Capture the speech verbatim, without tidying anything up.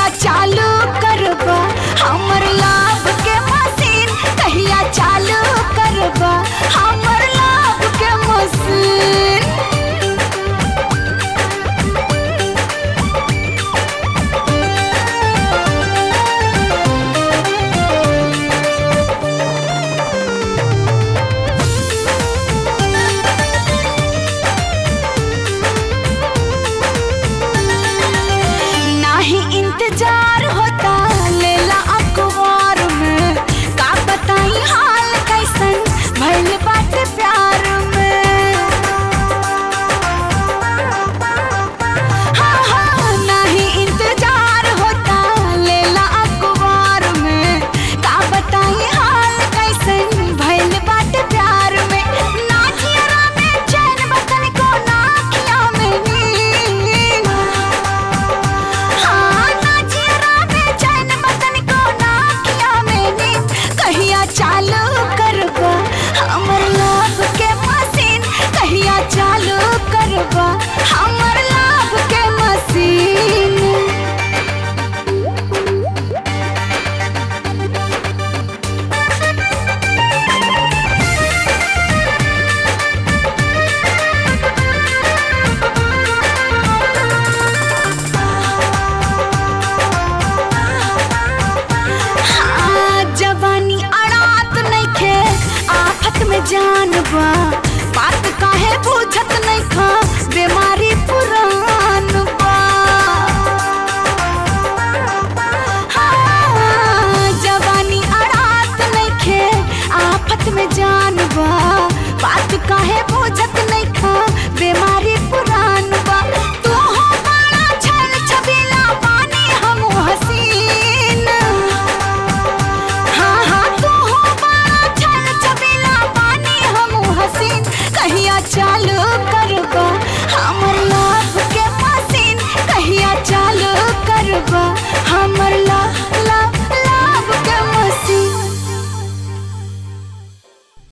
चालू करबा हमर लाभ के मशीन, कहिया चालू करबा हमर लाभ के मशीन। इंतजार होता लेला अखबार में, का बताई हाल कैसन भइल बाटे प्यार में। हाँ हाँ नहीं इंतजार होता लेला अखबार में, का बताई हाल कैसन भइल बाटे प्यार में। ना जियरा में चैन बतन को ना अखियाँ में नींद, चालू करबा हमर लाभ के मशीन, कहिया चालू करबा हमर लाभ के मशीन। जानबा बात काहे बुझत नहीं खा, बीमारी पुरान बा। हाँ, जवानी अड़ात नहीं खे आफत में जानबा, बात काहे बुझत नहीं खा, बीमारी पुरान बा। तू हो बड़ा छल छबीला पानी हम हसीन। हाँ हाँ तू हो बड़ा छल छबीला हसीन, कहिया चालू करबा हमर लाभ के मशीन, कहिया चालू करबा हमर